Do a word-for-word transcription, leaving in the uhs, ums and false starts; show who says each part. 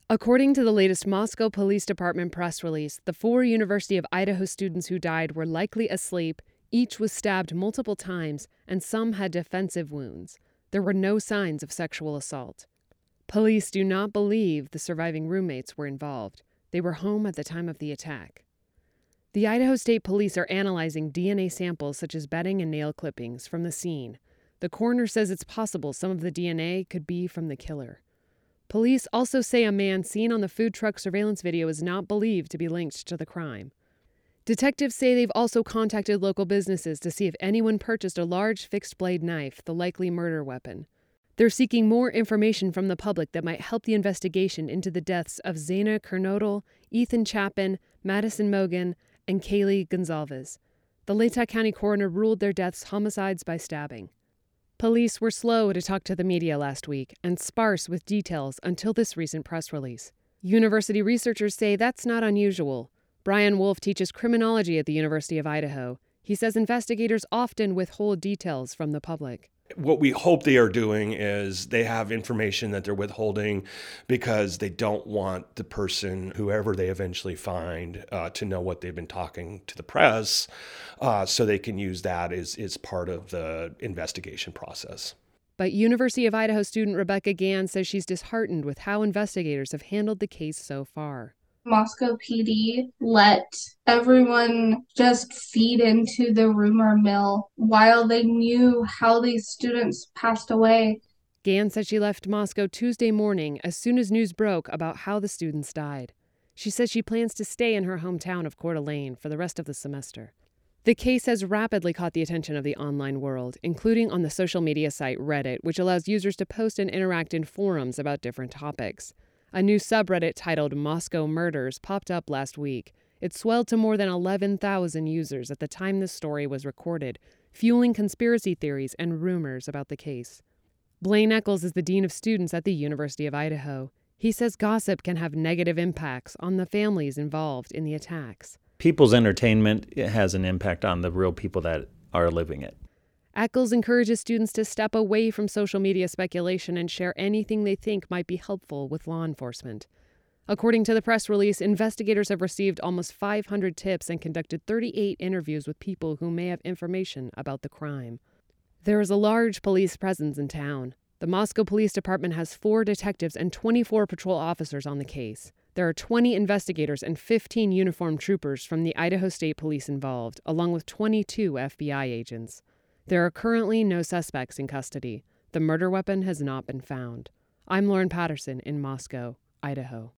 Speaker 1: According to the latest Moscow Police Department press release, the four University of Idaho students who died were likely asleep, each was stabbed multiple times, and some had defensive wounds. There were no signs of sexual assault. Police do not believe the surviving roommates were involved. They were home at the time of the attack. The Idaho State Police are analyzing D N A samples such as bedding and nail clippings from the scene. The coroner says it's possible some of the D N A could be from the killer. Police also say a man seen on the food truck surveillance video is not believed to be linked to the crime. Detectives say they've also contacted local businesses to see if anyone purchased a large fixed-blade knife, the likely murder weapon. They're seeking more information from the public that might help the investigation into the deaths of Zaina Kernodle, Ethan Chapin, Madison Mogan, and Kaylee Gonzalez. The Latah County coroner ruled their deaths homicides by stabbing. Police were slow to talk to the media last week and sparse with details until this recent press release. University researchers say that's not unusual. Brian Wolf teaches criminology at the University of Idaho. He says investigators often withhold details from the public.
Speaker 2: What we hope they are doing is they have information that they're withholding because they don't want the person, whoever they eventually find, uh, to know what they've been talking to the press, uh, so they can use that as, as part of the investigation process.
Speaker 1: But University of Idaho student Rebecca Gann says she's disheartened with how investigators have handled the case so far.
Speaker 3: Moscow P D let everyone just feed into the rumor mill while they knew how these students passed away.
Speaker 1: Gann said she left Moscow Tuesday morning as soon as news broke about how the students died. She says she plans to stay in her hometown of Coeur d'Alene for the rest of the semester. The case has rapidly caught the attention of the online world, including on the social media site Reddit, which allows users to post and interact in forums about different topics. A new subreddit titled Moscow Murders popped up last week. It swelled to more than eleven thousand users at the time this story was recorded, fueling conspiracy theories and rumors about the case. Blaine Eccles is the dean of students at the University of Idaho. He says gossip can have negative impacts on the families involved in the attacks.
Speaker 4: People's entertainment has an impact on the real people that are living it.
Speaker 1: Eccles encourages students to step away from social media speculation and share anything they think might be helpful with law enforcement. According to the press release, investigators have received almost five hundred tips and conducted thirty-eight interviews with people who may have information about the crime. There is a large police presence in town. The Moscow Police Department has four detectives and twenty-four patrol officers on the case. There are twenty investigators and fifteen uniformed troopers from the Idaho State Police involved, along with twenty-two F B I agents. There are currently no suspects in custody. The murder weapon has not been found. I'm Lauren Patterson in Moscow, Idaho.